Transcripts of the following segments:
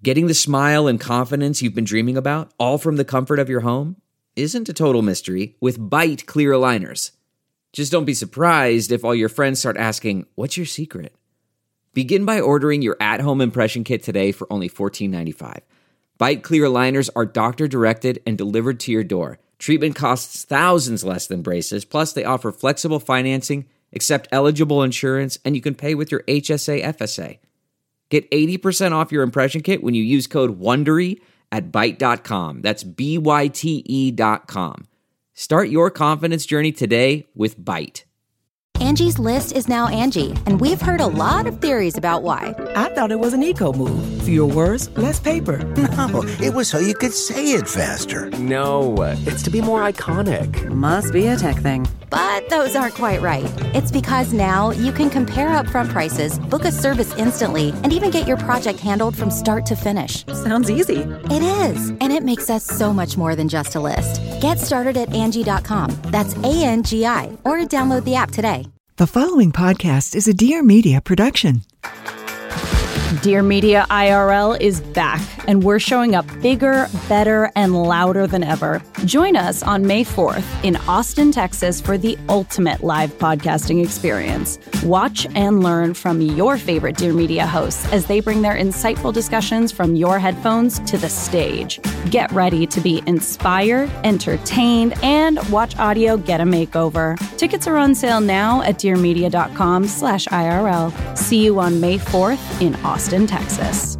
Getting the smile and confidence you've been dreaming about, all from the comfort of your home, isn't a total mystery with Byte clear aligners. Just don't be surprised if all your friends start asking, "What's your secret?" Begin by ordering your at-home impression kit today for only $14.95. Byte clear aligners are doctor-directed and delivered to your door. Treatment costs thousands less than braces, plus they offer flexible financing, accept eligible insurance, and you can pay with your HSA FSA. Get 80% off your impression kit when you use code WONDERY at Byte.com. That's BYTE.com. Start your confidence journey today with Byte. Angie's List is now Angie, and we've heard a lot of theories about why. I thought it was an eco move. Fewer words, less paper. No, it was so you could say it faster. No, it's to be more iconic. Must be a tech thing. But those aren't quite right. It's because now you can compare upfront prices, book a service instantly, and even get your project handled from start to finish. Sounds easy. It is, and it makes us so much more than just a list. Get started at Angie.com. That's ANGI, or download the app today. The following podcast is a Dear Media production. Dear Media IRL is back, and we're showing up bigger, better, and louder than ever. Join us on May 4th in Austin, Texas for the ultimate live podcasting experience. Watch and learn from your favorite Dear Media hosts as they bring their insightful discussions from your headphones to the stage. Get ready to be inspired, entertained, and watch audio get a makeover. Tickets are on sale now at dearmedia.com/IRL. See you on May 4th in Austin, Texas.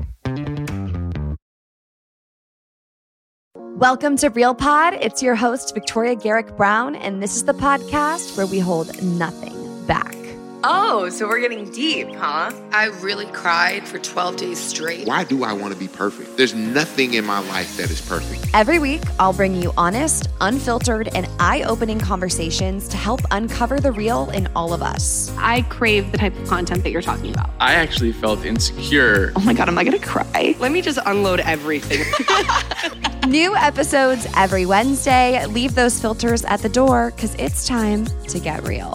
Welcome to Real Pod. It's your host, Victoria Garrick Brown, and this is the podcast where we hold nothing back. Oh, so we're getting deep, huh? I really cried for 12 days straight. Why do I want to be perfect? There's nothing in my life that is perfect. Every week, I'll bring you honest, unfiltered, and eye-opening conversations to help uncover the real in all of us. I crave the type of content that you're talking about. I actually felt insecure. Oh my God, am I going to cry? Let me just unload everything. New episodes every Wednesday. Leave those filters at the door because it's time to get real.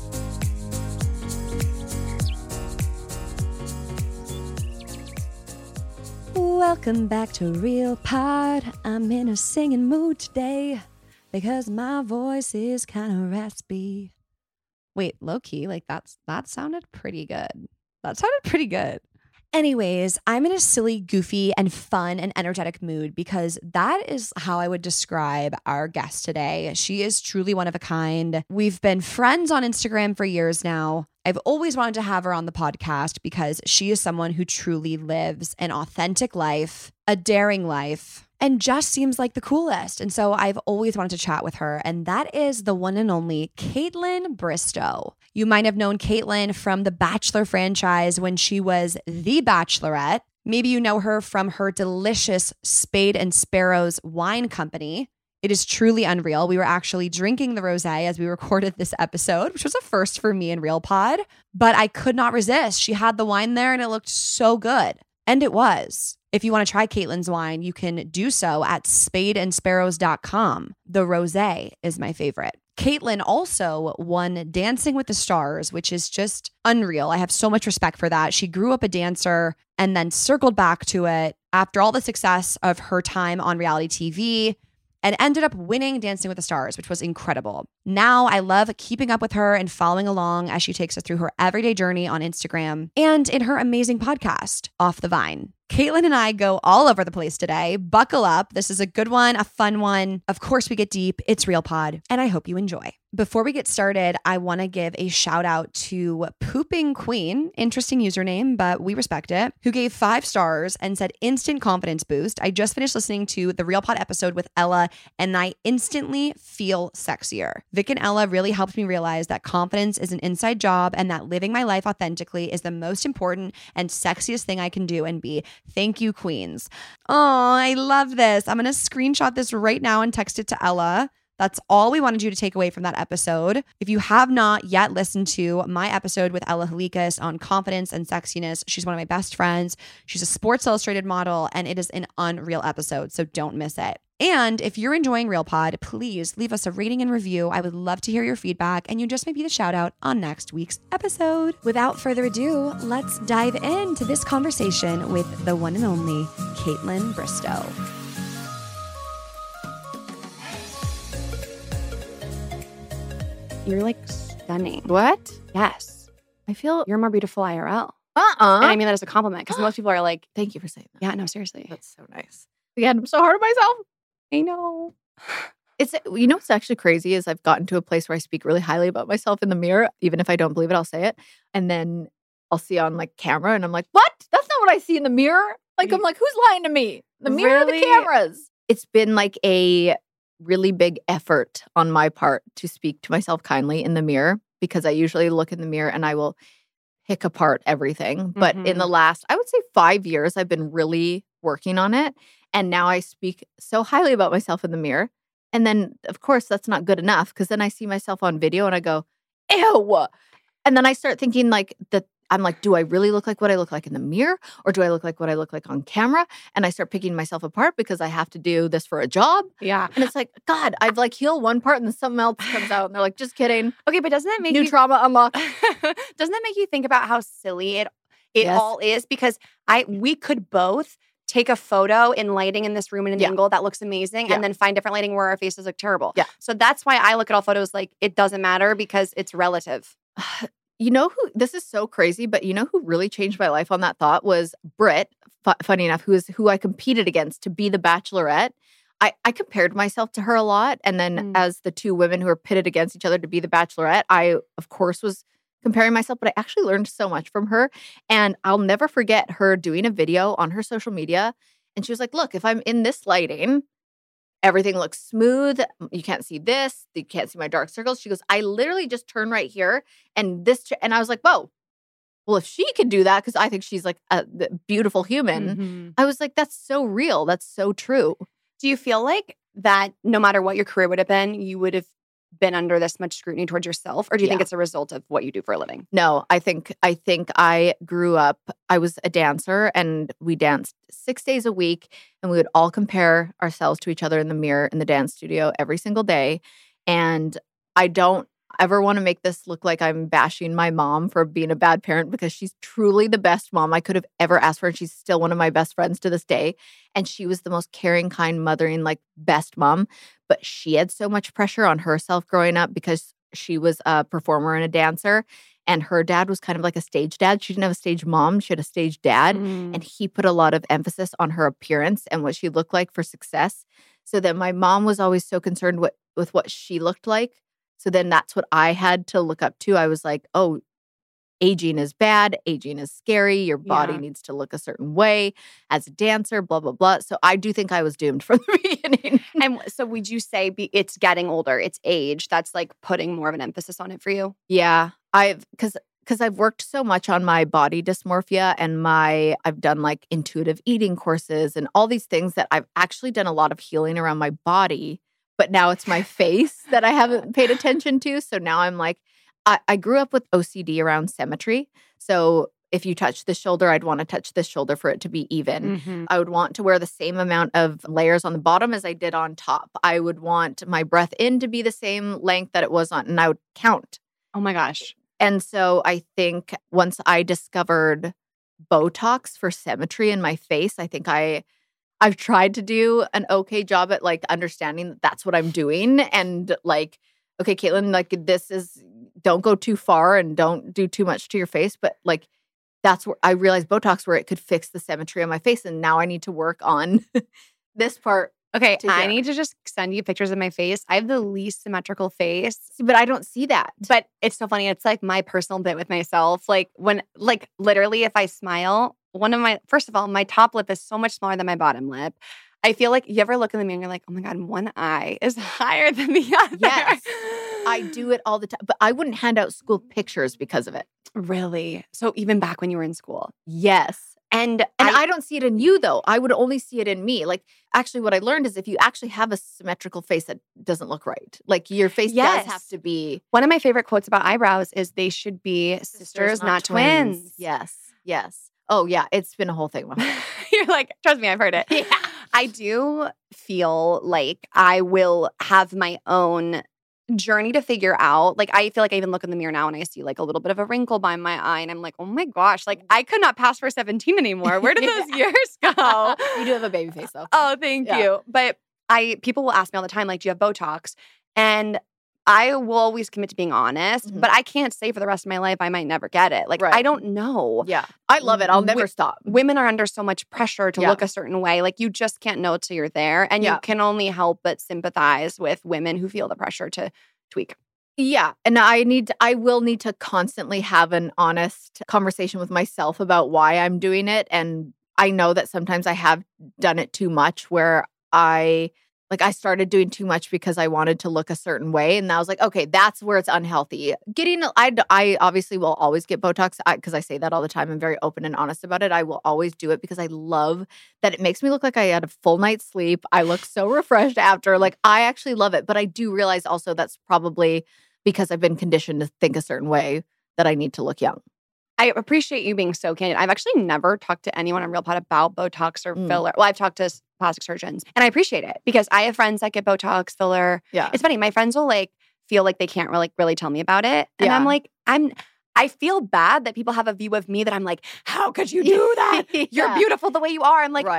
Welcome back to Real Pod. I'm in a singing mood today because my voice is kind of raspy. Wait, low-key, like that sounded pretty good. That sounded pretty good. Anyways, I'm in a silly, goofy, and fun and energetic mood because that is how I would describe our guest today. She is truly one of a kind. We've been friends on Instagram for years now. I've always wanted to have her on the podcast because she is someone who truly lives an authentic life, a daring life, and just seems like the coolest. And so I've always wanted to chat with her, and that is the one and only Kaitlyn Bristowe. You might have known Kaitlyn from the Bachelor franchise when she was the Bachelorette. Maybe you know her from her delicious Spade and Sparrows wine company. It is truly unreal. We were actually drinking the rosé as we recorded this episode, which was a first for me in Real Pod, but I could not resist. She had the wine there and it looked so good. And it was. If you want to try Kaitlyn's wine, you can do so at spadeandsparrows.com. The rosé is my favorite. Kaitlyn also won Dancing with the Stars, which is just unreal. I have so much respect for that. She grew up a dancer and then circled back to it after all the success of her time on reality TV and ended up winning Dancing with the Stars, which was incredible. Now I love keeping up with her and following along as she takes us through her everyday journey on Instagram and in her amazing podcast, Off the Vine. Kaitlyn and I go all over the place today. Buckle up. This is a good one, a fun one. Of course, we get deep. It's Real Pod, and I hope you enjoy. Before we get started, I want to give a shout out to Pooping Queen, interesting username, but we respect it, who gave 5 stars and said instant confidence boost. I just finished listening to the Real Pod episode with Ella, and I instantly feel sexier. Vic and Ella really helped me realize that confidence is an inside job and that living my life authentically is the most important and sexiest thing I can do and be. Thank you, queens. Oh, I love this. I'm going to screenshot this right now and text it to Ella. That's all we wanted you to take away from that episode. If you have not yet listened to my episode with Ella Halikas on confidence and sexiness, she's one of my best friends. She's a Sports Illustrated model, and it is an unreal episode, so don't miss it. And if you're enjoying Real Pod, please leave us a rating and review. I would love to hear your feedback, and you just may be the shout out on next week's episode. Without further ado, let's dive into this conversation with the one and only Kaitlyn Bristowe. You're like stunning. What? Yes. I feel You're more beautiful IRL. And And I mean that as a compliment because most people are like, thank you for saying that. yeah, no, seriously. That's so nice. Again, I'm so hard on myself. I know. It's, you know what's actually crazy is I've gotten to a place where I speak really highly about myself in the mirror. Even if I don't believe it, I'll say it. And then I'll see on like camera and I'm like, what? That's not what I see in the mirror. Like, I'm like, who's lying to me? The mirror or the cameras? It's been like a really big effort on my part to speak to myself kindly in the mirror because I usually look in the mirror and I will pick apart everything. But in the last, I would say 5 years, I've been really working on it. And now I speak so highly about myself in the mirror. And then, of course, that's not good enough because then I see myself on video and I go, ew. And then I start thinking like that. I'm like, do I really look like what I look like in the mirror? Or do I look like what I look like on camera? And I start picking myself apart because I have to do this for a job. Yeah. And it's like, God, I've like healed one part and then something else comes out. And they're like, just kidding. Okay, but doesn't that make New you trauma unlocked. Doesn't that make you think about how silly it all is? Because we could both take a photo in lighting in this room in an angle that looks amazing and then find different lighting where our faces look terrible. Yeah. So that's why I look at all photos like it doesn't matter because it's relative. You know who, this is so crazy, but you know who really changed my life on that thought was Britt, funny enough, who I competed against to be the Bachelorette. I compared myself to her a lot. And then as the two women who were pitted against each other to be the Bachelorette, I, of course, was comparing myself, but I actually learned so much from her. And I'll never forget her doing a video on her social media. And she was like, look, if I'm in this lighting, everything looks smooth. You can't see this. You can't see my dark circles. She goes, I literally just turn right here and this. And I was like, whoa. Well, if she can do that, because I think she's like a beautiful human, I was like, that's so real. That's so true. Do you feel like that no matter what your career would have been, you would have been under this much scrutiny towards yourself? Or do you think it's a result of what you do for a living? No, I think I grew up, I was a dancer and we danced 6 days a week and we would all compare ourselves to each other in the mirror in the dance studio every single day. And I don't ever want to make this look like I'm bashing my mom for being a bad parent because she's truly the best mom I could have ever asked for. And she's still one of my best friends to this day. And she was the most caring, kind, mothering, like best mom. But she had so much pressure on herself growing up because she was a performer and a dancer. And her dad was kind of like a stage dad. She didn't have a stage mom. She had a stage dad. And he put a lot of emphasis on her appearance and what she looked like for success. So then my mom was always so concerned with what she looked like. So then that's what I had to look up to. I was like, oh, aging is bad. Aging is scary. Your body needs to look a certain way as a dancer, blah, blah, blah. So I do think I was doomed from the beginning. And so would you say it's getting older, it's age, that's like putting more of an emphasis on it for you? Yeah. Because I've worked so much on my body dysmorphia and I've done like intuitive eating courses and all these things that I've actually done a lot of healing around my body. But now it's my face that I haven't paid attention to. So now I'm like, I grew up with OCD around symmetry. So if you touch this shoulder, I'd want to touch this shoulder for it to be even. I would want to wear the same amount of layers on the bottom as I did on top. I would want my breath in to be the same length that it was on, and I would count. Oh my gosh. And so I think once I discovered Botox for symmetry in my face, I think I've tried to do an okay job at like understanding that that's what I'm doing. And like, okay, Kaitlyn, like don't go too far and don't do too much to your face. But like, that's where I realized Botox where it could fix the symmetry on my face. And now I need to work on this part. Okay, I need to just send you pictures of my face. I have the least symmetrical face. But I don't see that. But it's so funny. It's like my personal bit with myself. Like when, like literally if I smile, first of all, my top lip is so much smaller than my bottom lip. I feel like you ever look in the mirror and you're like, oh my God, one eye is higher than the other. Yes. I do it all the time. But I wouldn't hand out school pictures because of it. Really? So even back when you were in school? Yes. And I don't see it in you, though. I would only see it in me. Like, actually, what I learned is if you actually have a symmetrical face that doesn't look right, like your face does have to be. One of my favorite quotes about eyebrows is they should be sisters, not twins. Yes. Oh, yeah. It's been a whole thing. You're like, trust me, I've heard it. Yeah. I do feel like I will have my own journey to figure out. Like, I feel like I even look in the mirror now and I see like a little bit of a wrinkle by my eye and I'm like, oh my gosh, like I could not pass for 17 anymore. Where did those years go? You do have a baby face though. Oh, thank you. But people will ask me all the time, like, do you have Botox? And I will always commit to being honest, but I can't say for the rest of my life I might never get it. Like, I don't know. Yeah. I love it. I'll never stop. Women are under so much pressure to look a certain way. Like, you just can't know till you're there. And you can only help but sympathize with women who feel the pressure to tweak. Yeah. And I will need to constantly have an honest conversation with myself about why I'm doing it. And I know that sometimes I have done it too much where I started doing too much because I wanted to look a certain way. And I was like, okay, that's where it's unhealthy. I obviously will always get Botox because I say that all the time. I'm very open and honest about it. I will always do it because I love that it makes me look like I had a full night's sleep. I look so refreshed after. Like, I actually love it. But I do realize also that's probably because I've been conditioned to think a certain way that I need to look young. I appreciate you being so candid. I've actually never talked to anyone on Real Pod about Botox or filler. Well, I've talked to plastic surgeons and I appreciate it because I have friends that get Botox, filler. Yeah. It's funny. My friends will like feel like they can't really tell me about it. And I'm like, I feel bad that people have a view of me that I'm like, how could you do that? You're beautiful the way you are. I'm like,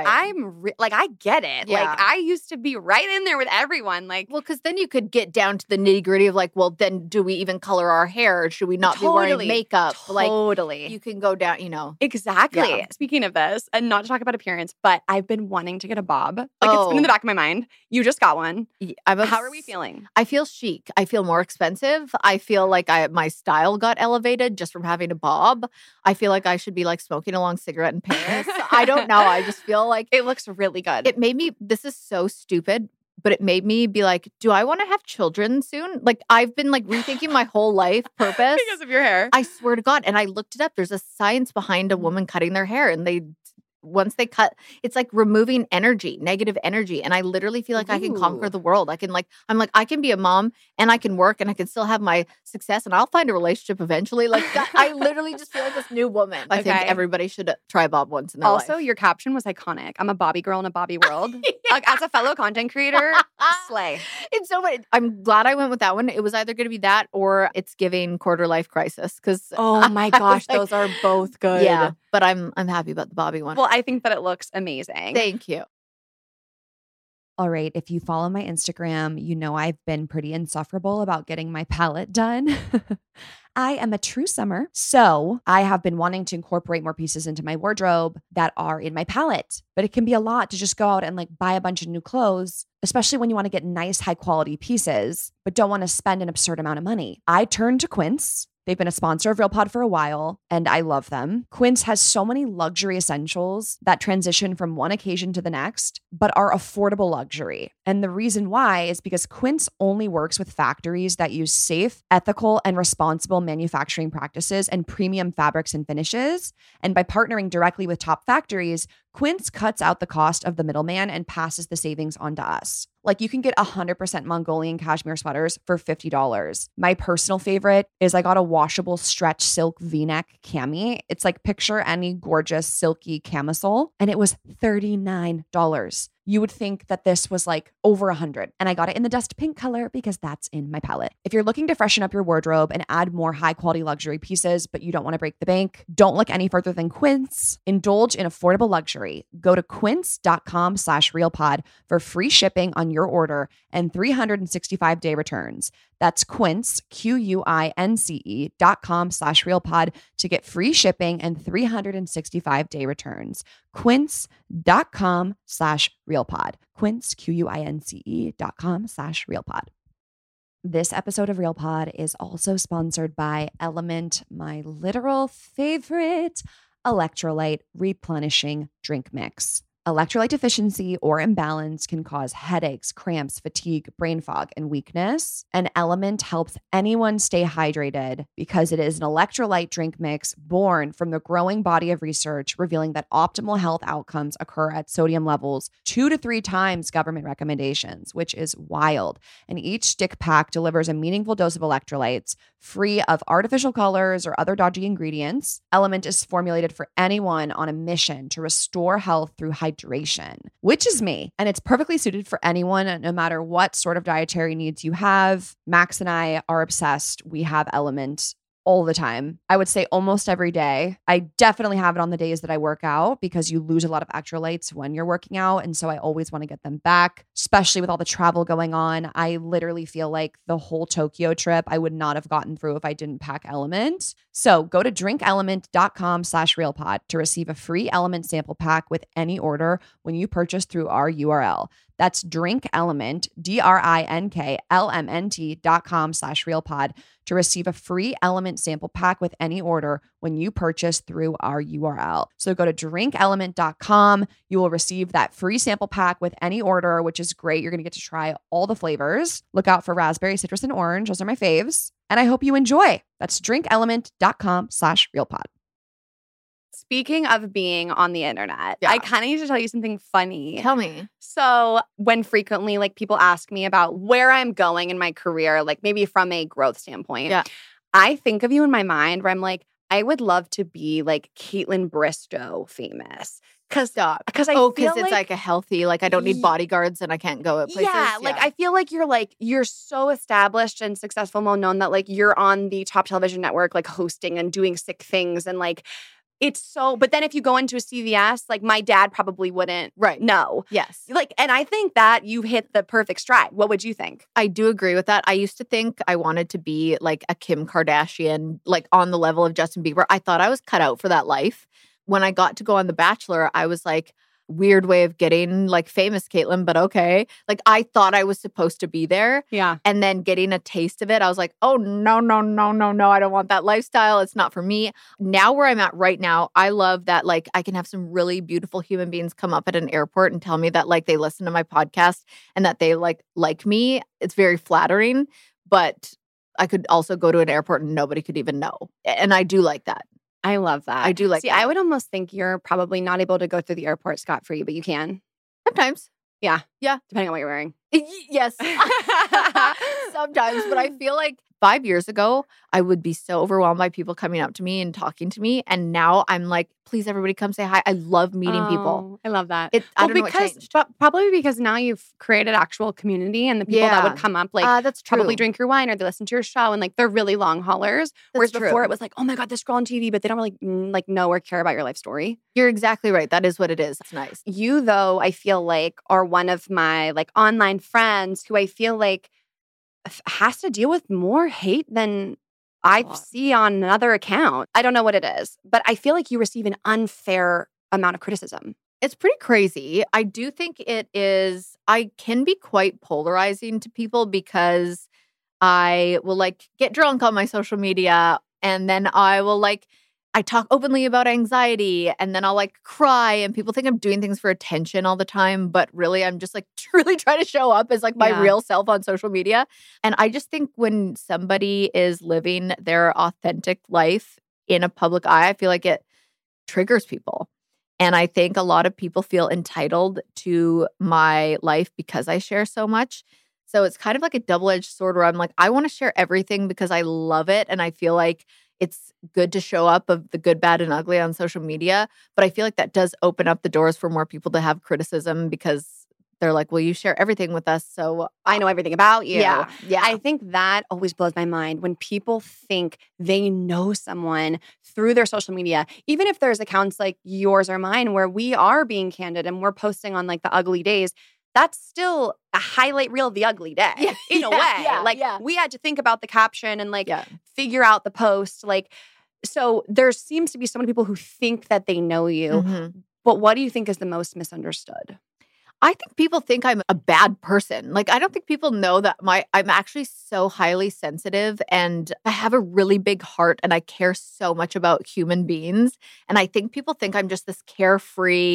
I get it. Yeah. Like, I used to be right in there with everyone. Like, well, because then you could get down to the nitty gritty of like, well, then do we even color our hair? Or should we not be wearing makeup? Totally. Like, you can go down, you know. Exactly. Yeah. Speaking of this, and not to talk about appearance, but I've been wanting to get a bob. Like, it's been in the back of my mind. You just got one. How are we feeling? I feel chic. I feel more expensive. I feel like my style got elevated just from having a bob. I feel like I should be like smoking a long cigarette in Paris. I don't know. I just feel like it looks really good. It made me, this is so stupid, but it made me be like, do I want to have children soon? Like, I've been like rethinking my whole life purpose. Because of your hair. I swear to God. And I looked it up. There's a science behind a woman cutting their hair and once they cut, it's like removing energy, negative energy. And I literally feel like I can conquer the world. I can be a mom and I can work and I can still have my success and I'll find a relationship eventually. Like, I literally just feel like this new woman. I think everybody should try bob once in their life. Also, your caption was iconic. I'm a Bobby girl in a Bobby world. Like, as a fellow content creator, slay. It's so funny. I'm glad I went with that one. It was either going to be that or it's giving quarter life crisis. Because oh my gosh, those are both good. Yeah, but I'm happy about the Bobby one. Well, I think that it looks amazing. Thank you. All right. If you follow my Instagram, you know I've been pretty insufferable about getting my palette done. I am a true summer, so I have been wanting to incorporate more pieces into my wardrobe that are in my palette. But it can be a lot to just go out and like buy a bunch of new clothes, especially when you want to get nice, high quality pieces, but don't want to spend an absurd amount of money. I turned to Quince. They've been a sponsor of Real Pod for a while, and I love them. Quince has so many luxury essentials that transition from one occasion to the next, but are affordable luxury. And the reason why is because Quince only works with factories that use safe, ethical, and responsible manufacturing practices and premium fabrics and finishes. And by partnering directly with top factories, Quince cuts out the cost of the middleman and passes the savings on to us. Like, you can get 100% Mongolian cashmere sweaters for $50. My personal favorite is I got a washable stretch silk V-neck cami. It's like, picture any gorgeous silky camisole, and it was $39. You would think that this was like over $100. And I got it in the dust pink color because that's in my palette. If you're looking to freshen up your wardrobe and add more high quality luxury pieces, but you don't want to break the bank, don't look any further than Quince. Indulge in affordable luxury. Go to quince.com/realpod for free shipping on your order and 365-day returns. That's Quince, QUINCE.com/realpod to get free shipping and 365-day returns. Quince.com/realpod. Quince, QUINCE.com/realpod. This episode of Real Pod is also sponsored by Element, my literal favorite electrolyte replenishing drink mix. Electrolyte deficiency or imbalance can cause headaches, cramps, fatigue, brain fog, and weakness. And Element helps anyone stay hydrated because it is an electrolyte drink mix born from the growing body of research revealing that optimal health outcomes occur at sodium levels 2 to 3 times government recommendations, which is wild. And each stick pack delivers a meaningful dose of electrolytes free of artificial colors or other dodgy ingredients. Element is formulated for anyone on a mission to restore health through hydration, which is me. And it's perfectly suited for anyone, no matter what sort of dietary needs you have. Max and I are obsessed. We have Element all the time. I would say almost every day. I definitely have it on the days that I work out because you lose a lot of electrolytes when you're working out. And so I always want to get them back, especially with all the travel going on. I literally feel like the whole Tokyo trip I would not have gotten through if I didn't pack Element. So go to drinkelement.com/realpod to receive a free Element sample pack with any order when you purchase through our URL. That's DrinkElement, DRINKLMNT.com/realpod to receive a free Element sample pack with any order when you purchase through our URL. So go to drinkelement.com. You will receive that free sample pack with any order, which is great. You're going to get to try all the flavors. Look out for raspberry, citrus, and orange. Those are my faves. And I hope you enjoy. That's drinkelement.com/realpod. Speaking of being on the internet, I kind of need to tell you something funny. Tell me. So when frequently like people ask me about where I'm going in my career, like maybe from a growth standpoint, I think of you in my mind where I'm like, I would love to be like Caitlin Bristow famous. Because it's like a healthy, like I don't need bodyguards and I can't go at places. Yeah, like I feel like you're so established and successful, well known that like you're on the top television network, like hosting and doing sick things and like it's so, but then if you go into a CVS, like my dad probably wouldn't know. Yes. Like, and I think that you hit the perfect stride. What would you think? I do agree with that. I used to think I wanted to be like a Kim Kardashian, like on the level of Justin Bieber. I thought I was cut out for that life. When I got to go on The Bachelor, I was like, weird way of getting like famous, Caitlin, but okay. Like I thought I was supposed to be there. Yeah. And then getting a taste of it, I was like, oh, no. I don't want that lifestyle. It's not for me. Now where I'm at right now, I love that like I can have some really beautiful human beings come up at an airport and tell me that like they listen to my podcast and that they like me. It's very flattering, but I could also go to an airport and nobody could even know. And I do like that. I love that. I do like that. I would almost think you're probably not able to go through the airport scot-free, but you can. Sometimes. Yeah. Yeah. Depending on what you're wearing. Yes. Sometimes. But I feel like 5 years ago, I would be so overwhelmed by people coming up to me and talking to me. And now I'm like, please, everybody come say hi. I love meeting people. I love that. I don't know what changed. But probably because now you've created actual community and the people that would come up, like that's true. probably drink your wine or they listen to your show and like they're really long haulers. Whereas before it was like, oh my God, this girl on TV, but they don't really like know or care about your life story. You're exactly right. That is what it is. It's nice. You, though, I feel like are one of my like online friends who I feel like has to deal with more hate than I see on another account. I don't know what it is, but I feel like you receive an unfair amount of criticism. It's pretty crazy. I do think it is. I can be quite polarizing to people because I will like get drunk on my social media and then I will like I talk openly about anxiety and then I'll like cry and people think I'm doing things for attention all the time. But really, I'm just like really trying to show up as like my real self on social media. And I just think when somebody is living their authentic life in a public eye, I feel like it triggers people. And I think a lot of people feel entitled to my life because I share so much. So it's kind of like a double-edged sword where I'm like, I want to share everything because I love it. And I feel like it's good to show up of the good, bad, and ugly on social media. But I feel like that does open up the doors for more people to have criticism because they're like, well, you share everything with us. So I know everything about you. Yeah. I think that always blows my mind when people think they know someone through their social media, even if there's accounts like yours or mine where we are being candid and we're posting on like the ugly days. That's still a highlight reel of the ugly day in a way. We had to think about the caption and like figure out the post. Like, so there seems to be so many people who think that they know you. Mm-hmm. But what do you think is the most misunderstood? I think people think I'm a bad person. Like, I don't think people know that I'm actually so highly sensitive and I have a really big heart and I care so much about human beings. And I think people think I'm just this carefree,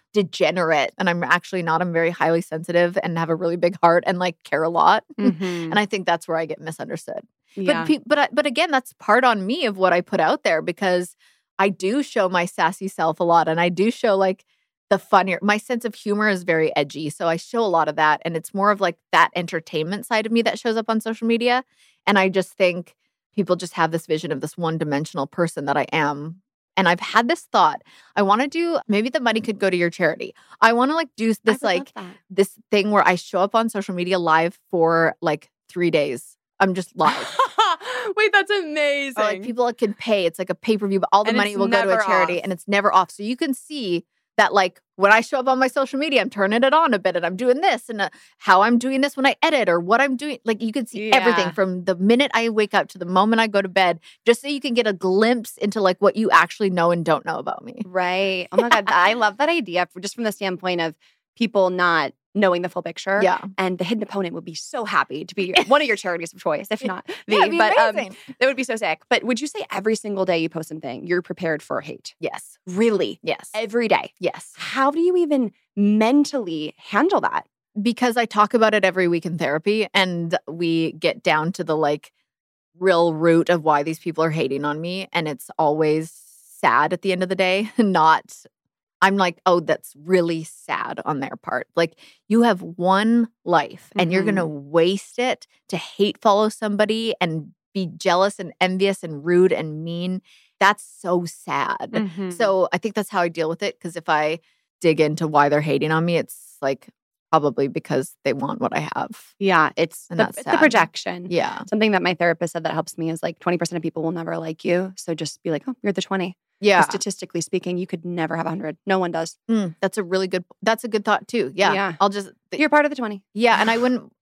degenerate. And I'm actually not. I'm very highly sensitive and have a really big heart and like care a lot. And I think that's where I get misunderstood. Yeah. But again, that's part on me of what I put out there, because I do show my sassy self a lot, and I do show like the funnier. My sense of humor is very edgy, so I show a lot of that, and it's more of like that entertainment side of me that shows up on social media. And I just think people just have this vision of this one-dimensional person that I am. And I've had this thought. I want to do, maybe the money could go to your charity. I want to like do this like this thing where I show up on social media live for like 3 days. I'm just live. Wait, that's amazing. Or like people can pay. It's like a pay-per-view, but all the money will go to a charity and it's never off. So you can see that like when I show up on my social media, I'm turning it on a bit and I'm doing this and how I'm doing this when I edit or what I'm doing. Like you can see everything from the minute I wake up to the moment I go to bed, just so you can get a glimpse into like what you actually know and don't know about me. Right. Oh my God. I love that idea just from the standpoint of people not knowing the full picture. Yeah. And the hidden opponent would be so happy to be one of your charities of choice, if not the. Yeah, it'd be amazing. That would be so sick. But would you say every single day you post something, you're prepared for hate? Yes. Really? Yes. Every day? Yes. How do you even mentally handle that? Because I talk about it every week in therapy, and we get down to the like real root of why these people are hating on me. And it's always sad at the end of the day, I'm like, oh, that's really sad on their part. Like, you have one life and you're going to waste it to hate follow somebody and be jealous and envious and rude and mean. That's so sad. So I think that's how I deal with it. Because if I dig into why they're hating on me, it's like probably because they want what I have. Yeah, it's the projection. Yeah. Something that my therapist said that helps me is like 20% of people will never like you. So just be like, oh, you're the 20. Yeah. Statistically speaking, you could never have 100. No one does. That's a good thought too. Yeah. You're part of the 20. Yeah. And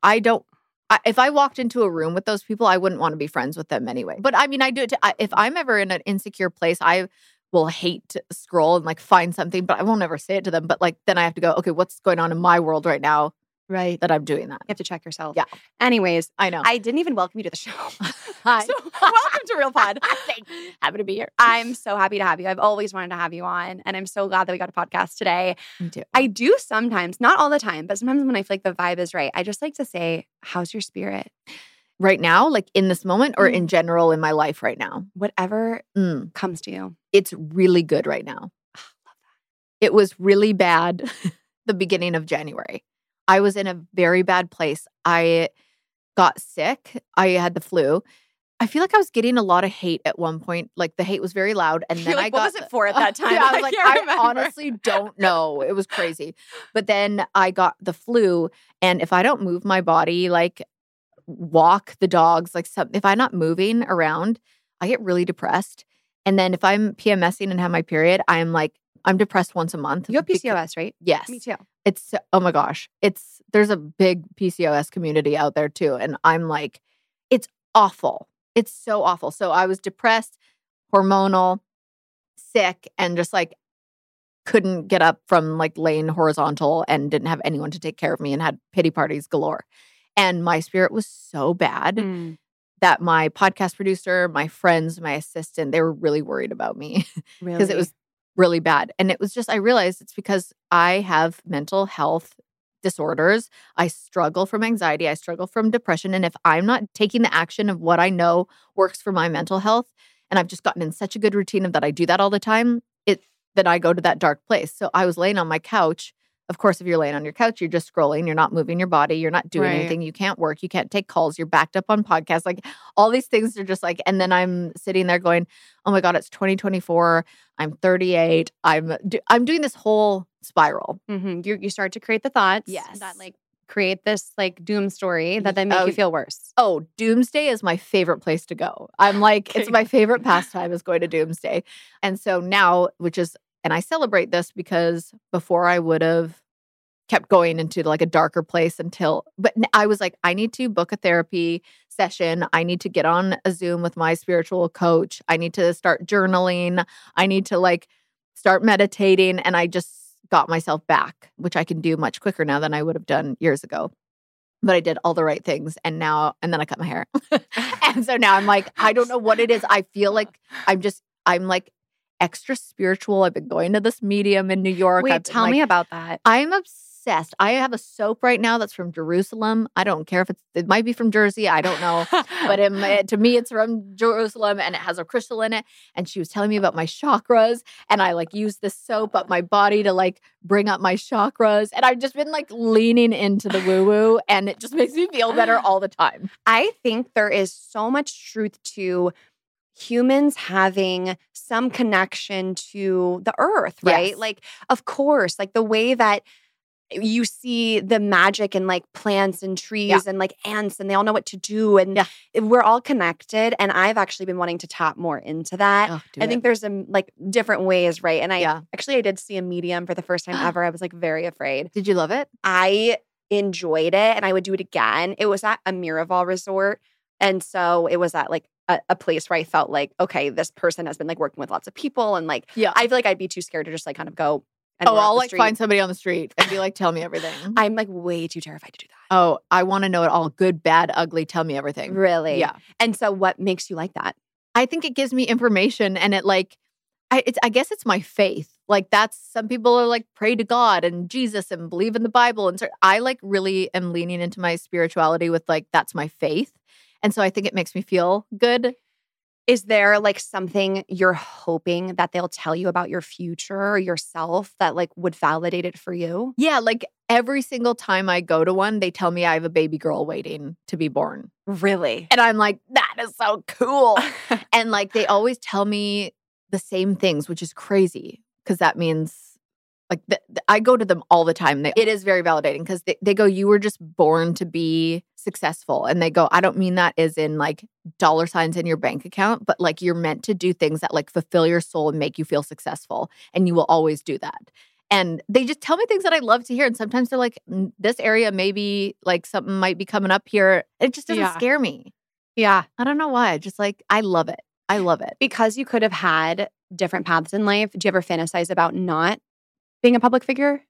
if I walked into a room with those people, I wouldn't want to be friends with them anyway. But I mean, I do it if I'm ever in an insecure place, I will hate to scroll and like find something, but I won't ever say it to them. But like, then I have to go, okay, what's going on in my world right now? Right. That I'm doing that. You have to check yourself. Yeah. Anyways, I know. I didn't even welcome you to the show. Hi. So welcome to Real Pod. Happy to be here. I'm so happy to have you. I've always wanted to have you on, and I'm so glad that we got a podcast today. Me too. I do sometimes, not all the time, but sometimes when I feel like the vibe is right, I just like to say, how's your spirit? Right now, like in this moment or in general in my life right now? Whatever comes to you. It's really good right now. Oh, love that. It was really bad the beginning of January. I was in a very bad place. I got sick. I had the flu. I feel like I was getting a lot of hate at one point. Like the hate was very loud. And then what was it for at that time? Yeah, I was like, I honestly don't know. It was crazy. But then I got the flu. And if I don't move my body, like walk the dogs, like if I'm not moving around, I get really depressed. And then if I'm PMSing and have my period, I'm depressed once a month. You have PCOS, right? Yes. Me too. It's, oh my gosh. There's a big PCOS community out there too. And I'm like, it's awful. It's so awful. So I was depressed, hormonal, sick, and just like couldn't get up from like laying horizontal and didn't have anyone to take care of me and had pity parties galore. And my spirit was so bad that my podcast producer, my friends, my assistant, they were really worried about me because it was really bad. And it was just, I realized it's because I have mental health disorders. I struggle from anxiety. I struggle from depression. And if I'm not taking the action of what I know works for my mental health, and I've just gotten in such a good routine of that I do that all the time, then I go to that dark place. So I was laying on my couch. Of course, if you're laying on your couch, you're just scrolling. You're not moving your body. You're not doing anything. You can't work. You can't take calls. You're backed up on podcasts. Like all these things are just like, and then I'm sitting there going, oh my God, it's 2024. I'm 38. I'm doing this whole spiral. You start to create the thoughts that like create this like doom story that then make you feel worse. Oh, doomsday is my favorite place to go. I'm like, it's my favorite pastime is going to doomsday. And so now, and I celebrate this because before I would have kept going into like a darker place but I was like, I need to book a therapy session. I need to get on a Zoom with my spiritual coach. I need to start journaling. I need to like start meditating. And I just got myself back, which I can do much quicker now than I would have done years ago. But I did all the right things. And then I cut my hair. And so now I'm like, I don't know what it is. I feel like I'm like extra spiritual. I've been going to this medium in New York. Wait, tell me about that. I'm obsessed. I have a soap right now that's from Jerusalem. I don't care if it might be from Jersey. I don't know. But to me, it's from Jerusalem and it has a crystal in it. And she was telling me about my chakras. And I like use this soap up my body to like bring up my chakras. And I've just been like leaning into the woo-woo. And it just makes me feel better all the time. I think there is so much truth to humans having some connection to the earth, right? Yes. Like, of course, like the way that you see the magic in like plants and trees and like ants and they all know what to do and we're all connected. And I've actually been wanting to tap more into that. I think there's like different ways, right? And I did see a medium for the first time ever. I was like very afraid. Did you love it? I enjoyed it and I would do it again. It was at a Miraval resort. And so it was at like a place where I felt like, okay, this person has been like working with lots of people. And like, I feel like I'd be too scared to just like kind of go. I'll like find somebody on the street and be like, tell me everything. I'm like way too terrified to do that. Oh, I want to know it all. Good, bad, ugly. Tell me everything. Really? Yeah. And so what makes you like that? I think it gives me information and it like, I guess it's my faith. Like that's, some people are like, pray to God and Jesus and believe in the Bible. And so I like really am leaning into my spirituality with like, that's my faith. And so I think it makes me feel good. Is there like something you're hoping that they'll tell you about your future or yourself that like would validate it for you? Yeah, like every single time I go to one, they tell me I have a baby girl waiting to be born. Really? And I'm like, that is so cool. And like they always tell me the same things, which is crazy because that means like I go to them all the time. It is very validating because they go, you were just born to be successful. And they go, I don't mean that as in like dollar signs in your bank account, but like you're meant to do things that like fulfill your soul and make you feel successful. And you will always do that. And they just tell me things that I love to hear. And sometimes they're like, this area, maybe like something might be coming up here. It just doesn't scare me. Yeah. I don't know why. Just like, I love it. I love it. Because you could have had different paths in life. Do you ever fantasize about not being a public figure?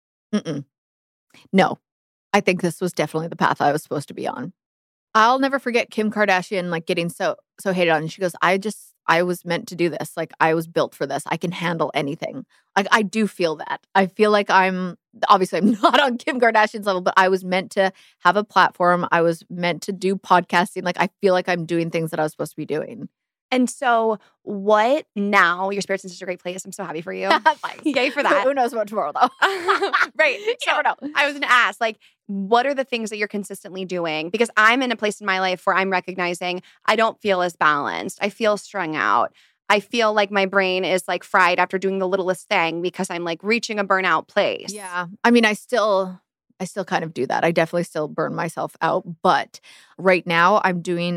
No. I think this was definitely the path I was supposed to be on. I'll never forget Kim Kardashian like getting so hated on. And she goes, I was meant to do this. Like I was built for this. I can handle anything. Like I do feel that. I feel like I'm not on Kim Kardashian's level, but I was meant to have a platform. I was meant to do podcasting. Like I feel like I'm doing things that I was supposed to be doing. And so what now? Your spirit's in such a great place. I'm so happy for you. Yay for that. Who knows about tomorrow though? Right. You never know. I was going to ask, like, what are the things that you're consistently doing? Because I'm in a place in my life where I'm recognizing I don't feel as balanced. I feel strung out. I feel like my brain is like fried after doing the littlest thing because I'm like reaching a burnout place. Yeah. I mean, I still kind of do that. I definitely still burn myself out. But right now I'm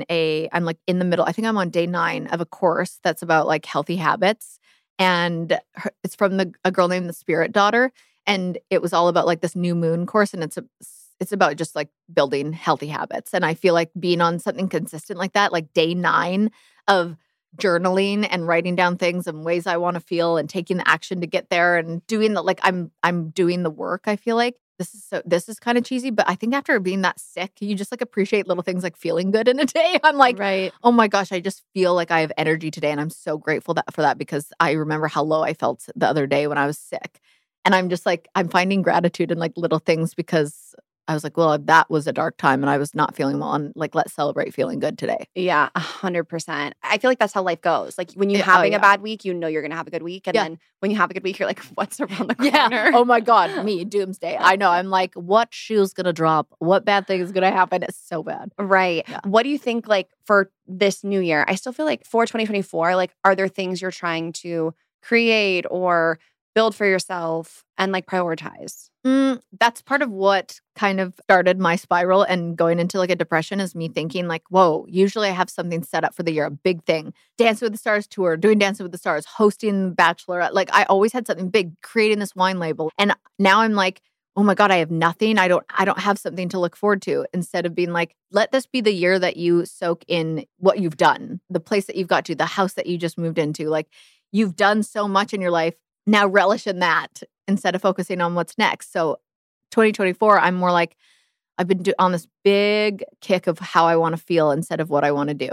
like in the middle. I think I'm on day 9 of a course that's about like healthy habits. And it's from a girl named the Spirit Daughter. And it was all about like this new moon course. And it's about just like building healthy habits. And I feel like being on something consistent like that, like day 9 of journaling and writing down things and ways I want to feel and taking the action to get there and doing the, like I'm doing the work, I feel like. This is kind of cheesy, but I think after being that sick, you just like appreciate little things like feeling good in a day. I'm like, oh my gosh, I just feel like I have energy today. And I'm so grateful for that because I remember how low I felt the other day when I was sick. And I'm just like, I'm finding gratitude in like little things because I was like, well, that was a dark time and I was not feeling well. And like, let's celebrate feeling good today. Yeah, 100%. I feel like that's how life goes. Like when you're having a bad week, you know you're going to have a good week. And then when you have a good week, you're like, what's around the corner? Yeah. Oh my God, me, doomsday. I know. I'm like, what shoe's going to drop? What bad thing is going to happen? It's so bad. Right. Yeah. What do you think like for this new year? I still feel like for 2024, like are there things you're trying to create or build for yourself and like prioritize? That's part of what kind of started my spiral and going into like a depression is me thinking like, whoa, usually I have something set up for the year, a big thing. Dancing with the Stars tour, doing Dancing with the Stars, hosting Bachelorette. Like I always had something big, creating this wine label. And now I'm like, oh my God, I have nothing. I don't have something to look forward to. Instead of being like, let this be the year that you soak in what you've done, the place that you've got to, the house that you just moved into. Like you've done so much in your life. Now relish in that instead of focusing on what's next. So 2024, I'm more like, I've been on this big kick of how I want to feel instead of what I want to do.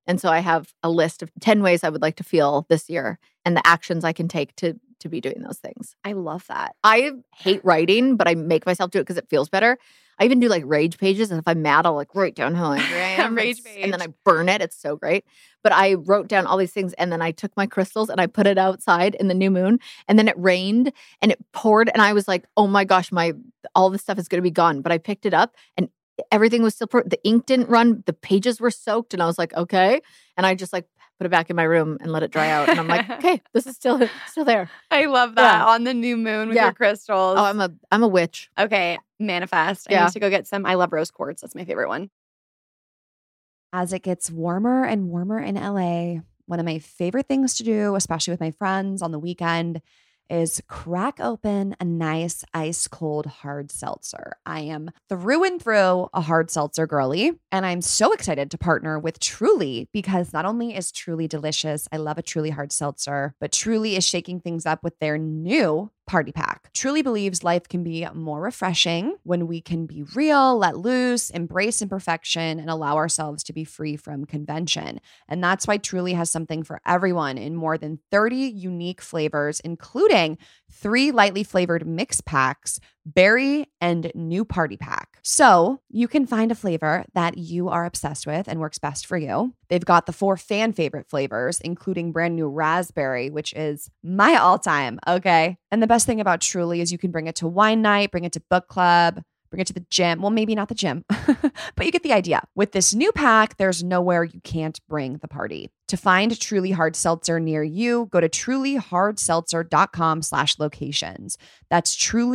And so I have a list of 10 ways I would like to feel this year and the actions I can take to be doing those things. I love that. I hate writing, but I make myself do it because it feels better. I even do like rage pages. And if I'm mad, I'll like write down how angry I am. Rage page. And then I burn it. It's so great. But I wrote down all these things and then I took my crystals and I put it outside in the new moon. And then it rained and it poured. And I was like, oh my gosh, all this stuff is going to be gone. But I picked it up and everything was still, the ink didn't run. The pages were soaked. And I was like, okay. And I just like put it back in my room and let it dry out. And I'm like, okay, this is still there. I love that. On the new moon with your crystals. Oh, I'm a witch. Okay, manifest. I need to go get some. I love rose quartz. That's my favorite one. As it gets warmer and warmer in LA, one of my favorite things to do, especially with my friends on the weekend, is crack open a nice ice cold hard seltzer. I am through and through a hard seltzer girly, and I'm so excited to partner with Truly because not only is Truly delicious, I love a Truly hard seltzer, but Truly is shaking things up with their new party pack. Truly believes life can be more refreshing when we can be real, let loose, embrace imperfection, and allow ourselves to be free from convention. And that's why Truly has something for everyone in more than 30 unique flavors, including 3 lightly flavored mix packs, berry, and new party pack. So you can find a flavor that you are obsessed with and works best for you. They've got the 4 fan favorite flavors, including brand new raspberry, which is my all-time, okay? And the best thing about Truly is you can bring it to wine night, bring it to book club, bring it to the gym. Well, maybe not the gym, but you get the idea. With this new pack, there's nowhere you can't bring the party. To find Truly Hard Seltzer near you, go to trulyhardseltzer.com/locations. That's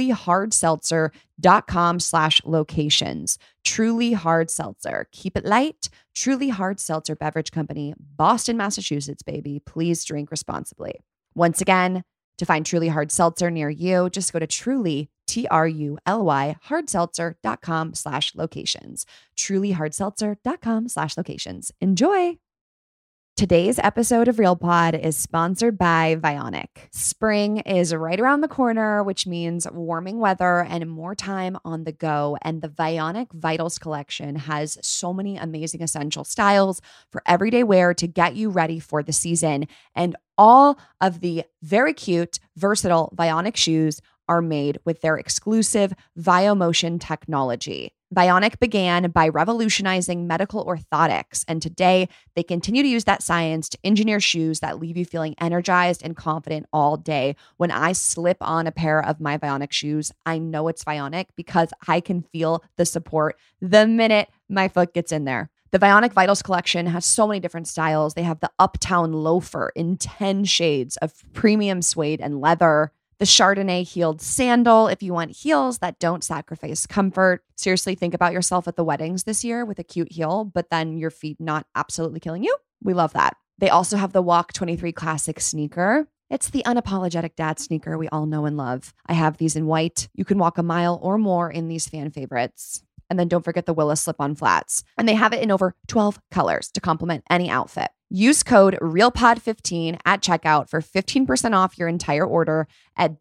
trulyhardseltzer.com/locations. Truly Hard Seltzer. Keep it light. Truly Hard Seltzer Beverage Company, Boston, Massachusetts, baby. Please drink responsibly. Once again, to find Truly Hard Seltzer near you, just go to Truly, TRULY, hardseltzer.com/locations. trulyhardseltzer.com/locations. Enjoy. Today's episode of Real Pod is sponsored by Vionic. Spring is right around the corner, which means warming weather and more time on the go. And the Vionic Vitals collection has so many amazing essential styles for everyday wear to get you ready for the season. And all of the very cute, versatile Vionic shoes are made with their exclusive VioMotion technology. Vionic began by revolutionizing medical orthotics, and today they continue to use that science to engineer shoes that leave you feeling energized and confident all day. When I slip on a pair of my Vionic shoes, I know it's Vionic because I can feel the support the minute my foot gets in there. The Vionic Vitals collection has so many different styles. They have the Uptown Loafer in 10 shades of premium suede and leather. The Chardonnay heeled sandal if you want heels that don't sacrifice comfort. Seriously, think about yourself at the weddings this year with a cute heel, but then your feet not absolutely killing you. We love that. They also have the Walk 23 Classic sneaker. It's the unapologetic dad sneaker we all know and love. I have these in white. You can walk a mile or more in these fan favorites. And then don't forget the Willa slip-on flats. And they have it in over 12 colors to complement any outfit. Use code REALPOD15 at checkout for 15% off your entire order at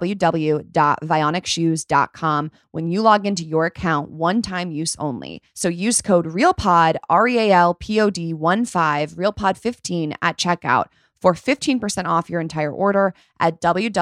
www.vionicshoes.com when you log into your account, one-time use only. So use code REALPOD, REALPOD15, REALPOD15 at checkout for 15% off your entire order at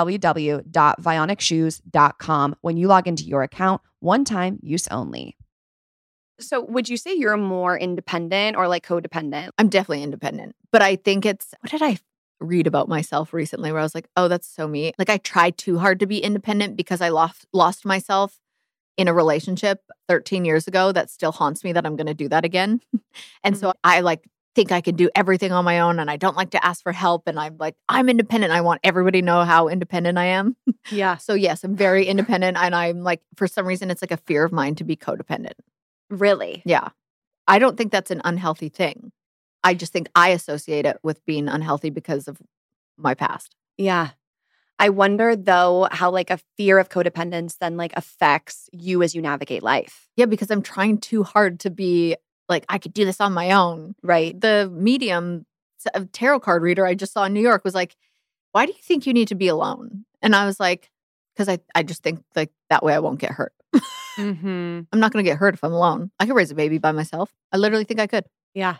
www.vionicshoes.com when you log into your account, one-time use only. So would you say you're more independent or like codependent? I'm definitely independent, but I think it's, what did I read about myself recently where I was like, oh, that's so me. Like I tried too hard to be independent because I lost myself in a relationship 13 years ago that still haunts me that I'm going to do that again. And so I think I can do everything on my own and I don't like to ask for help. And I'm like, I'm independent. I want everybody to know how independent I am. Yeah. So yes, I'm very independent. And I'm like, for some reason, it's like a fear of mine to be codependent. Really? Yeah. I don't think that's an unhealthy thing. I just think I associate it with being unhealthy because of my past. Yeah. I wonder though how like a fear of codependence then like affects you as you navigate life. Yeah, because I'm trying too hard to be like, I could do this on my own. Right. The medium tarot card reader I just saw in New York was like, why do you think you need to be alone? And I was like, because I just think like that way I won't get hurt. Mm-hmm. I'm not going to get hurt if I'm alone. I could raise a baby by myself. I literally think I could. Yeah.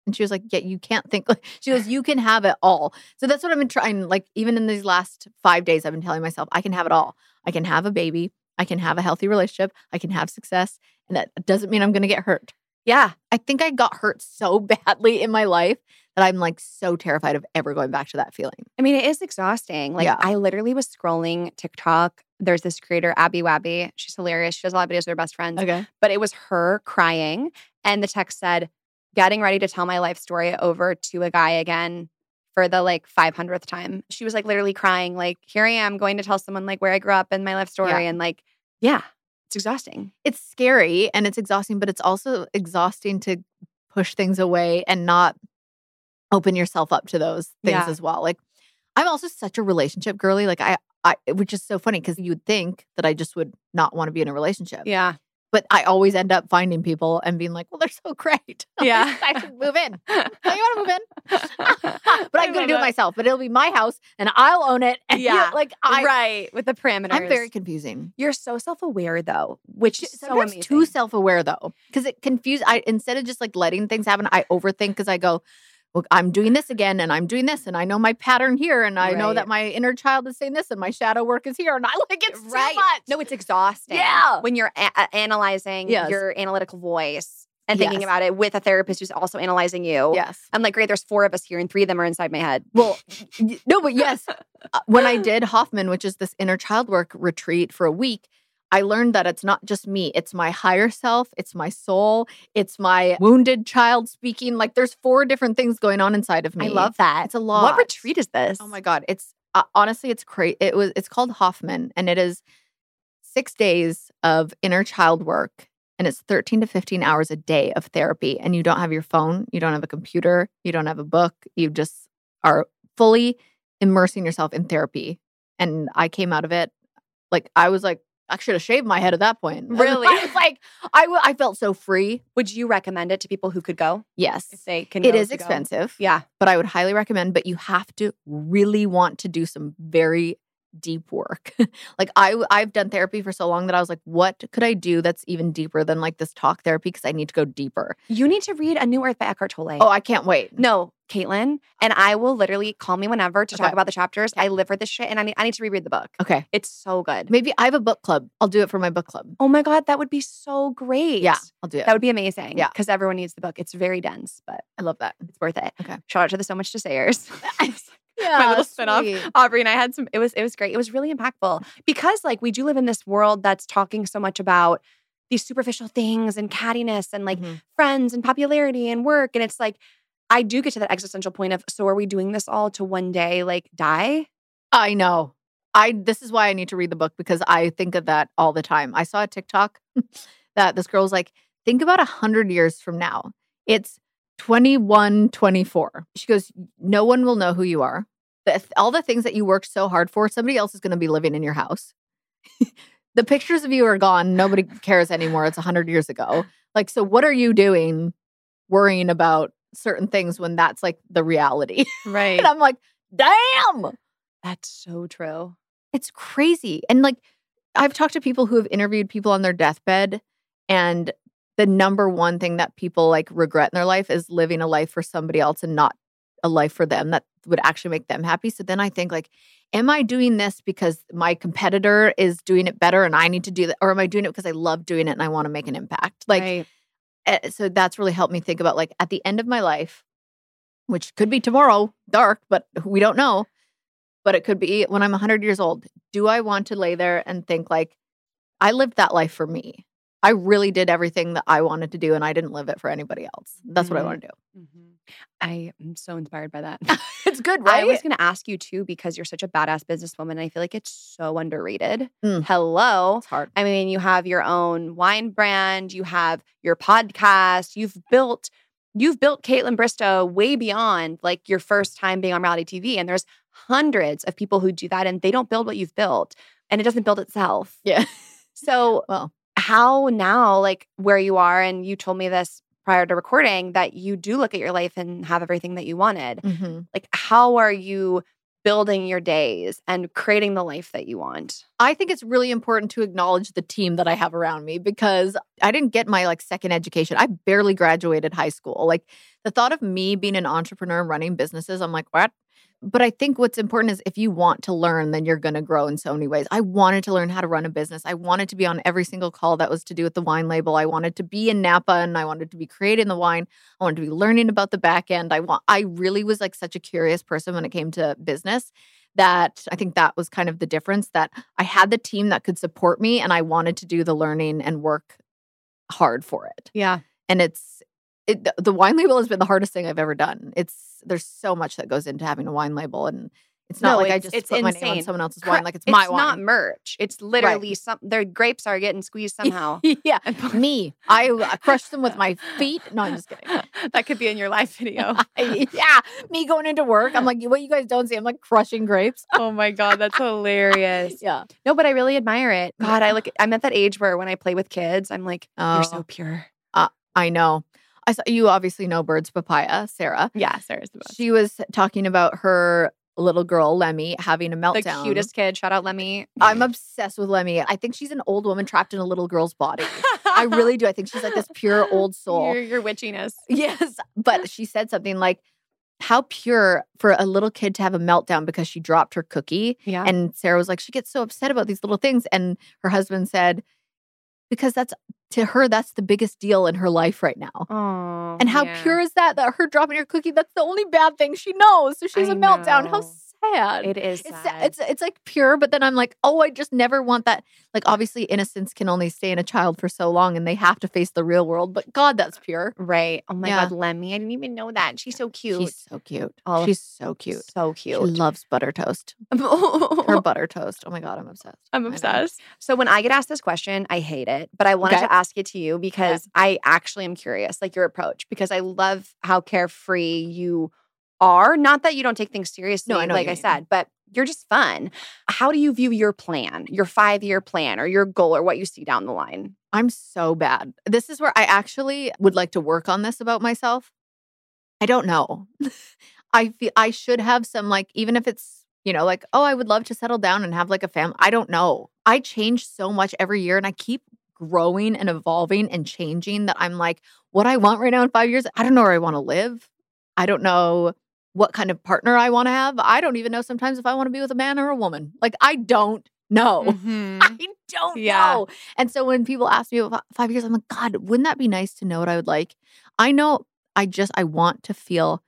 And she was like, yeah, you can't think. She goes, you can have it all. So that's what I've been trying. Like, even in these last 5 days, I've been telling myself, I can have it all. I can have a baby. I can have a healthy relationship. I can have success. And that doesn't mean I'm going to get hurt. Yeah. I think I got hurt so badly in my life that I'm like so terrified of ever going back to that feeling. I mean, it is exhausting. Like, I literally was scrolling TikTok. There's this creator, Abby Wabby. She's hilarious. She does a lot of videos with her best friends. Okay. But it was her crying. And the text said, getting ready to tell my life story over to a guy again for the like 500th time. She was like literally crying. Like, here I am going to tell someone like where I grew up and my life story. Yeah. And like, yeah, it's exhausting. It's scary and it's exhausting, but it's also exhausting to push things away and not open yourself up to those things as well. Like, I'm also such a relationship girly. Like, I which is so funny because you'd think that I just would not want to be in a relationship. Yeah. But I always end up finding people and being like, well, they're so great. Yeah. I should move in. Oh, you want to move in? But I'm going to do it myself. But it'll be my house and I'll own it. And right. With the parameters. I'm very confusing. You're so self-aware though, which is so amazing. Too self-aware though. Because it confused. Instead of just like letting things happen, I overthink because I go, look, I'm doing this again and I'm doing this and I know my pattern here and I know that my inner child is saying this and my shadow work is here and I like it's too much. No, it's exhausting. Yeah. When you're analyzing your analytical voice and thinking about it with a therapist who's also analyzing you. Yes. I'm like, great, there's 4 of us here and 3 of them are inside my head. Well, no, but yes. When I did Hoffman, which is this inner child work retreat for a week, I learned that it's not just me. It's my higher self. It's my soul. It's my wounded child speaking. Like, there's 4 different things going on inside of me. I love that. It's a lot. What retreat is this? Oh my God. It's honestly, it's crazy. It's called Hoffman and it is 6 days of inner child work. And it's 13 to 15 hours a day of therapy. And you don't have your phone. You don't have a computer. You don't have a book. You just are fully immersing yourself in therapy. And I came out of it. Like, I was like, I should have shaved my head at that point. Really? I was like, I felt so free. Would you recommend it to people who could go? Yes. If they can It is expensive. Yeah. But I would highly recommend, but you have to really want to do some very deep work. Like, I've done therapy for so long that I was like, what could I do that's even deeper than like this talk therapy? Because I need to go deeper. You need to read A New Earth by Eckhart Tolle. Oh, I can't wait. No, Caitlin. And I will literally call me whenever to talk about the chapters. I live for this shit and I need to reread the book. Okay. It's so good. Maybe I have a book club. I'll do it for my book club. Oh my God, that would be so great. Yeah, I'll do it. That would be amazing. Yeah. Because everyone needs the book. It's very dense, but I love that. It's worth it. Okay. Shout out to the So Much to Sayers. Yeah, my little spinoff. sweet. Aubrey and I had some, it was great. It was really impactful because like we do live in this world that's talking so much about these superficial things and cattiness and like friends and popularity and work. And it's like, I do get to that existential point of, so are we doing this all to one day like die? I know. This is why I need to read the book because I think of that all the time. I saw a TikTok that this girl was like, think about 100 years from now. It's 2124. She goes, no one will know who you are. All the things that you worked so hard for, somebody else is going to be living in your house. The pictures of you are gone. Nobody cares anymore. It's 100 years ago. Like, so what are you doing worrying about certain things when that's like the reality? Right. And I'm like, damn. That's so true. It's crazy. And like, I've talked to people who have interviewed people on their deathbed and the number one thing that people like regret in their life is living a life for somebody else and not a life for them that would actually make them happy. So then I think like, am I doing this because my competitor is doing it better and I need to do that? Or am I doing it because I love doing it and I want to make an impact? Like, so that's really helped me think about like at the end of my life, which could be tomorrow, dark, but we don't know. But it could be when I'm 100 years old. Do I want to lay there and think like, I lived that life for me? I really did everything that I wanted to do and I didn't live it for anybody else. That's what I want to do. I am so inspired by that. It's good, right? I was going to ask you too, because you're such a badass businesswoman. And I feel like it's so underrated. Hello. It's hard. I mean, you have your own wine brand. You have your podcast. You've built Caitlin Bristowe way beyond like your first time being on reality TV. And there's hundreds of people who do that and they don't build what you've built and it doesn't build itself. Yeah. So how now, like where you are, and you told me this prior to recording, that you do look at your life and have everything that you wanted. Like, how are you building your days and creating the life that you want? I think it's really important to acknowledge the team that I have around me because I didn't get my like second education. I barely graduated high school. Like the thought of me being an entrepreneur and running businesses, I'm like, what? But I think what's important is if you want to learn, then you're going to grow in so many ways. I wanted to learn how to run a business. I wanted to be on every single call that was to do with the wine label. I wanted to be in Napa and I wanted to be creating the wine. I wanted to be learning about the back end. I really was like such a curious person when it came to business that I think that was kind of the difference, that I had the team that could support me and I wanted to do the learning and work hard for it. Yeah. And the wine label has been the hardest thing I've ever done. There's so much that goes into having a wine label, and it's not like I just put my name on someone else's wine like it's my wine. It's not merch. It's literally their grapes are getting squeezed somehow. Yeah. Me. I crushed them with my feet. No, I'm just kidding. That could be in your live video. Yeah. Me going into work. I'm like, what you guys don't see, I'm like crushing grapes. Oh my God, that's hilarious. Yeah. No, but I really admire it. God, I'm at that age where when I play with kids, I'm like, you're so pure. I know. You obviously know Birds Papaya, Sarah. Yeah, Sarah's the best. She was talking about her little girl, Lemmy, having a meltdown. The cutest kid. Shout out Lemmy. I'm obsessed with Lemmy. I think she's an old woman trapped in a little girl's body. I really do. I think she's like this pure old soul. Your witchiness. Yes. But she said something like, how pure for a little kid to have a meltdown because she dropped her cookie. Yeah. And Sarah was like, she gets so upset about these little things. And her husband said, because to her, that's the biggest deal in her life right now. Oh, and how pure is that her dropping her cookie, that's the only bad thing she knows. So she has a meltdown. How sad. It is sad. It's like pure, but then I'm like, oh, I just never want that. Like, obviously, innocence can only stay in a child for so long and they have to face the real world. But God, that's pure. Right. Oh my God, Lemmy. I didn't even know that. She's so cute. She's so cute. Oh, she's so cute. So cute. She loves butter toast. Her butter toast. Oh my God, I'm obsessed. I'm obsessed. So when I get asked this question, I hate it. But I wanted to ask it to you because I actually am curious, like your approach, because I love how carefree you are. Not that you don't take things seriously, like I said, but you're just fun. How do you view your plan, your 5-year plan or your goal or what you see down the line? I'm so bad. This is where I actually would like to work on this about myself. I don't know. I feel I should have some, like, even if it's, like, oh, I would love to settle down and have like a family. I don't know. I change so much every year and I keep growing and evolving and changing that I'm like, what I want right now in 5 years, I don't know where I want to live. I don't know what kind of partner I want to have. I don't even know sometimes if I want to be with a man or a woman. Like, I don't know. Mm-hmm. I don't know. And so when people ask me about 5 years, I'm like, God, wouldn't that be nice to know what I would like? I know I want to feel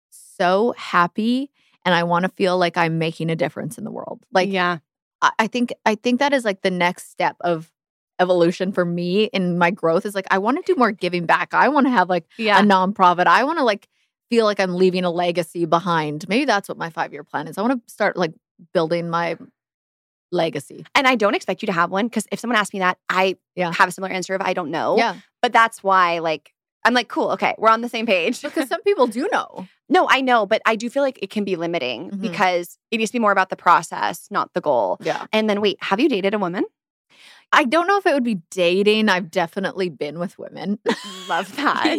so happy and I want to feel like I'm making a difference in the world. Like, I think that is like the next step of evolution for me in my growth is like, I want to do more giving back. I want to have like a nonprofit. I want to like feel like I'm leaving a legacy behind. Maybe that's what my 5-year plan is. I want to start like building my legacy. And I don't expect you to have one because if someone asks me that, I have a similar answer of I don't know. Yeah. But that's why like, I'm like, cool, okay, we're on the same page. Because some people do know. No, I know, but I do feel like it can be limiting because it needs to be more about the process, not the goal. Yeah. And then wait, have you dated a woman? I don't know if it would be dating. I've definitely been with women. Love that.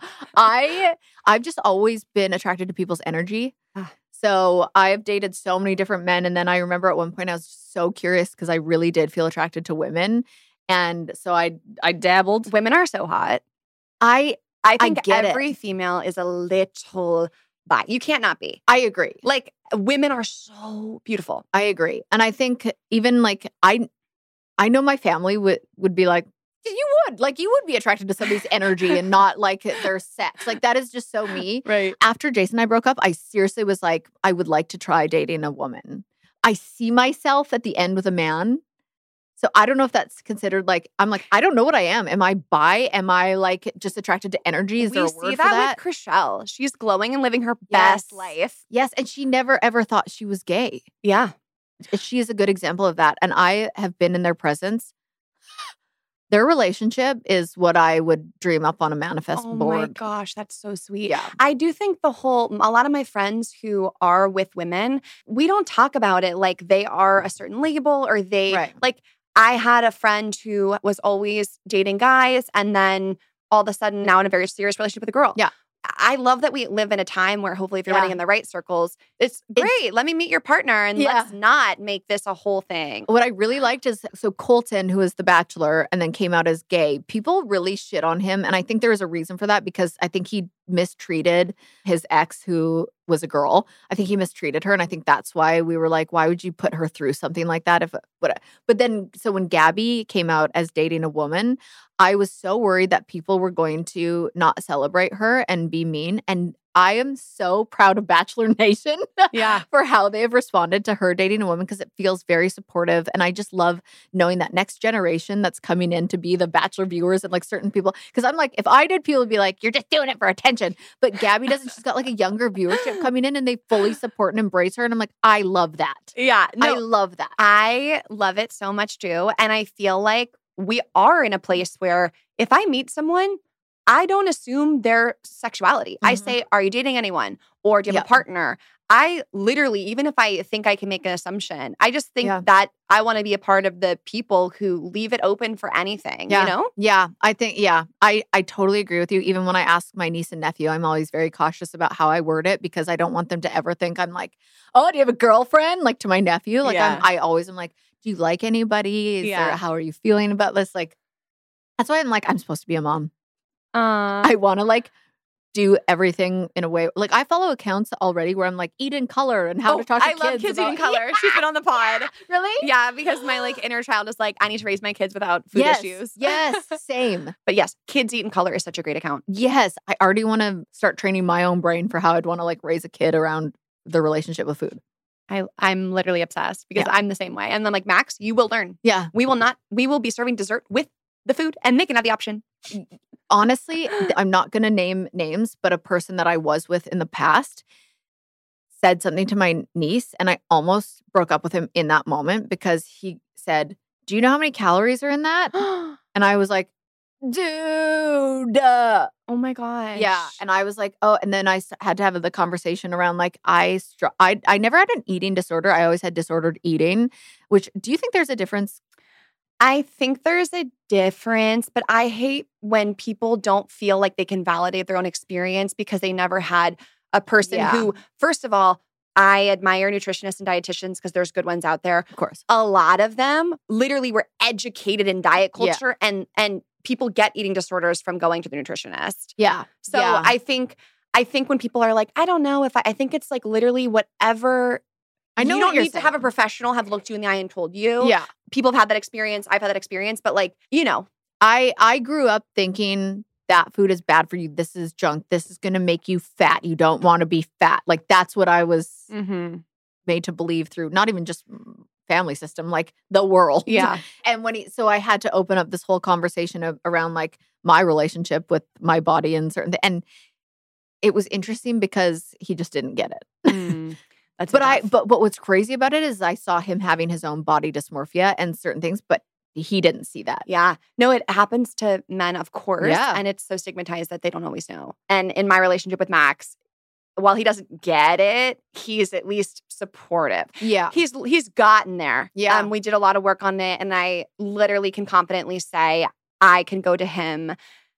Yeah. I've just always been attracted to people's energy. So I've dated so many different men. And then I remember at one point I was so curious because I really did feel attracted to women. And so I dabbled. Women are so hot. I think every female is a little bi. You can't not be. I agree. Like, women are so beautiful. I agree. And I think even like I know my family would be like, you would be attracted to somebody's energy and not like their sex. Like, that is just so me. Right. After Jason and I broke up, I seriously was like, I would like to try dating a woman. I see myself at the end with a man. So I don't know if that's considered like, I'm like, I don't know what I am. Am I bi? Am I like just attracted to energy? Is there a word for that? We see that with Chrishell. She's glowing and living her best life. Yes. And she never ever thought she was gay. Yeah. She is a good example of that. And I have been in their presence. Their relationship is what I would dream up on a manifest board. Oh my gosh, that's so sweet. Yeah. I do think a lot of my friends who are with women, we don't talk about it like they are a certain label or like I had a friend who was always dating guys and then all of a sudden now in a very serious relationship with a girl. Yeah. I love that we live in a time where hopefully if you're running in the right circles, it's great. Let me meet your partner and let's not make this a whole thing. What I really liked is, so Colton, who is the Bachelor and then came out as gay, people really shit on him. And I think there is a reason for that because I think he mistreated his ex, who was a girl. I think he mistreated her. And I think that's why we were like, why would you put her through something like that? But then, so when Gabby came out as dating a woman, I was so worried that people were going to not celebrate her and be mean. And I am so proud of Bachelor Nation for how they've responded to her dating a woman because it feels very supportive. And I just love knowing that next generation that's coming in to be the Bachelor viewers and like certain people. Because I'm like, if I did, people would be like, you're just doing it for attention. But Gabby doesn't. She's got like a younger viewership coming in and they fully support and embrace her. And I'm like, I love that. Yeah. No, I love that. I love it so much too. And I feel like we are in a place where if I meet someone, I don't assume their sexuality. I say, are you dating anyone? Or do you have a partner? I literally, even if I think I can make an assumption, I just think that I want to be a part of the people who leave it open for anything, you know? Yeah, I think, I totally agree with you. Even when I ask my niece and nephew, I'm always very cautious about how I word it because I don't want them to ever think I'm like, oh, do you have a girlfriend? Like to my nephew. Like I always am like, do you like anybody? How are you feeling about this? Like, that's why I'm like, I'm supposed to be a mom. I want to like do everything in a way. Like I follow accounts already where I'm like, eat in color and how to talk to kids. I love Kids Eat in Color. She's been on the pod. Really? Yeah, because my like inner child is like, I need to raise my kids without food issues. Yes, same. But yes, Kids Eat in Color is such a great account. Yes, I already want to start training my own brain for how I'd want to like raise a kid around the relationship with food. I'm literally obsessed because I'm the same way. And then like, Max, you will learn. Yeah. We will be serving dessert with the food and they can have the option. Honestly, I'm not going to name names, but a person that I was with in the past said something to my niece and I almost broke up with him in that moment because he said, do you know how many calories are in that? And I was like, dude. Oh my gosh. Yeah. And I was like, oh, and then I had to have the conversation around like, I never had an eating disorder. I always had disordered eating, which do you think there's a difference? I think there's a difference, but I hate when people don't feel like they can validate their own experience because they never had a person who, first of all, I admire nutritionists and dietitians because there's good ones out there. Of course. A lot of them literally were educated in diet culture and people get eating disorders from going to the nutritionist. Yeah. So I think when people are like, I don't know if I think it's like literally whatever. I know you don't need to have a professional have looked you in the eye and told you. Yeah. People have had that experience. I've had that experience. But like, you know. I grew up thinking that food is bad for you. This is junk. This is going to make you fat. You don't want to be fat. Like that's what I was made to believe through not even just family system, like the world. Yeah. And so I had to open up this whole conversation around like my relationship with my body and and it was interesting because he just didn't get it. But what's crazy about it is I saw him having his own body dysmorphia and certain things, but he didn't see that. Yeah. No, it happens to men, of course. Yeah. And it's so stigmatized that they don't always know. And in my relationship with Max, while he doesn't get it, he's at least supportive. Yeah. He's gotten there. Yeah. We did a lot of work on it. And I literally can confidently say I can go to him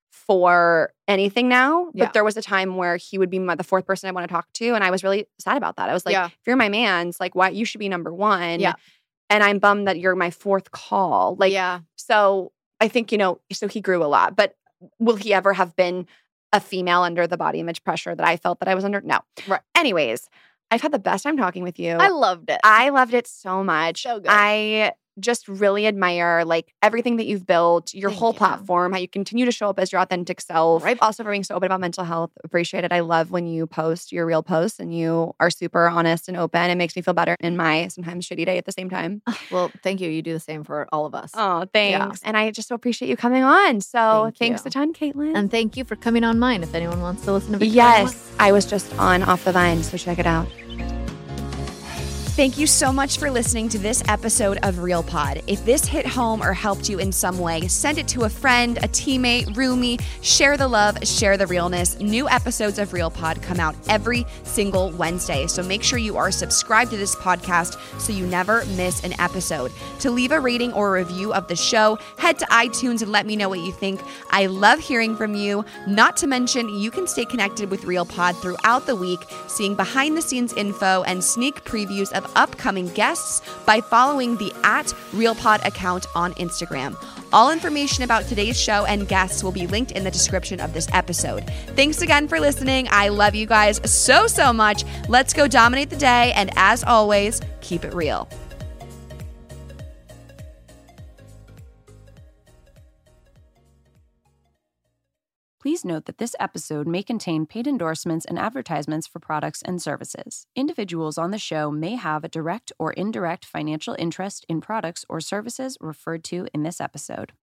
for anything now. But there was a time where he would be the fourth person I want to talk to. And I was really sad about that. I was like, if you're my man's, like, why? You should be number one. Yeah. And I'm bummed that you're my fourth call. Like, so I think, so he grew a lot. But will he ever have been a female under the body image pressure that I felt that I was under? No. Right. Anyways, I've had the best time talking with you. I loved it. I loved it so much. So good. I just really admire like everything that you've built, your whole platform, how you continue to show up as your authentic self. Right. Also for being so open about mental health. Appreciate it. I love when you post your real posts and you are super honest and open. It makes me feel better in my sometimes shitty day at the same time. Well, thank you. You do the same for all of us. Oh, thanks. Yeah. And I just so appreciate you coming on. So thanks a ton, Caitlin. And thank you for coming on mine if anyone wants to listen to Victoria. Yes. I was just on Off the Vine, so check it out. Thank you so much for listening to this episode of Real Pod. If this hit home or helped you in some way, send it to a friend, a teammate, roomie. Share the love, share the realness. New episodes of Real Pod come out every single Wednesday, so make sure you are subscribed to this podcast so you never miss an episode. To leave a rating or a review of the show, head to iTunes and let me know what you think. I love hearing from you. Not to mention, you can stay connected with Real Pod throughout the week, seeing behind-the-scenes info and sneak previews of upcoming guests by following the @RealPod account on Instagram. All information about today's show and guests will be linked in the description of this episode. Thanks again for listening. I love you guys so, so much. Let's go dominate the day. And as always, keep it real. Please note that this episode may contain paid endorsements and advertisements for products and services. Individuals on the show may have a direct or indirect financial interest in products or services referred to in this episode.